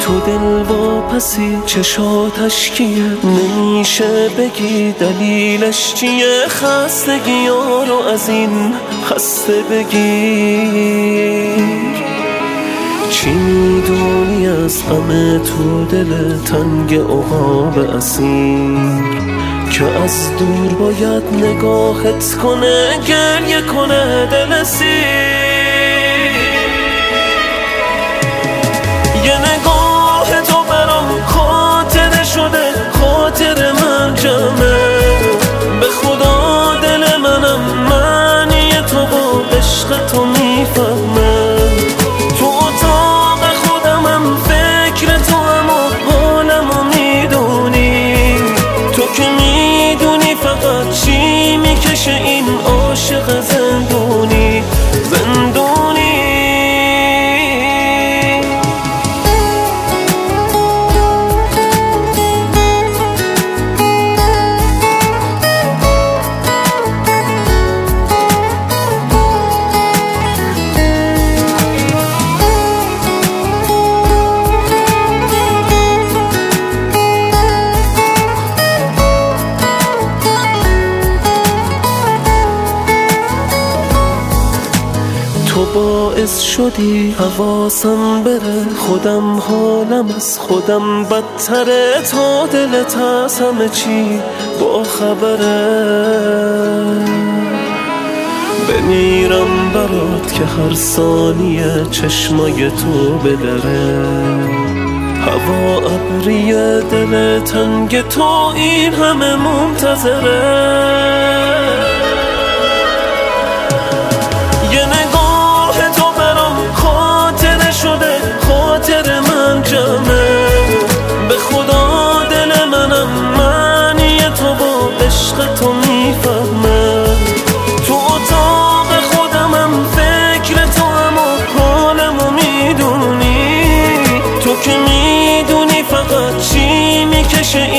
تو دل واپسی چشاتش کیه، نمیشه بگی دلیلش چیه، خستگی ها رو از این خسته بگیر. چی میدونی از غم تو دل تنگ عقاب اسیر، که از دور باید نگاهت کنه گریه کنه دل سیر. یه نگاه تو برام خاطره شده، خاطر من جمعه، به خدا دل منم معنی تو با عشق تو میفهمه. تو اتاق خودمم فکر تو اما حالمو میدونی، تو که میدونی فقط چی میکشه این عاشق زندونی زندونی. تو باعث شدی حواسم بره، خودم حالم از خودم بدتره، تا دلت از همه چی با خبره. بمیرم برات که هر ثانیه چشمای تو بدره، هوا ابریه دل تنگ تو این همه منتظره. خاطر من جمعه، به خدا دل منم معنی تو با عشق تو میفهمه. تو اتاق خودمم فکر تو اما حالمو میدونی، تو که میدونی فقط چی میکشه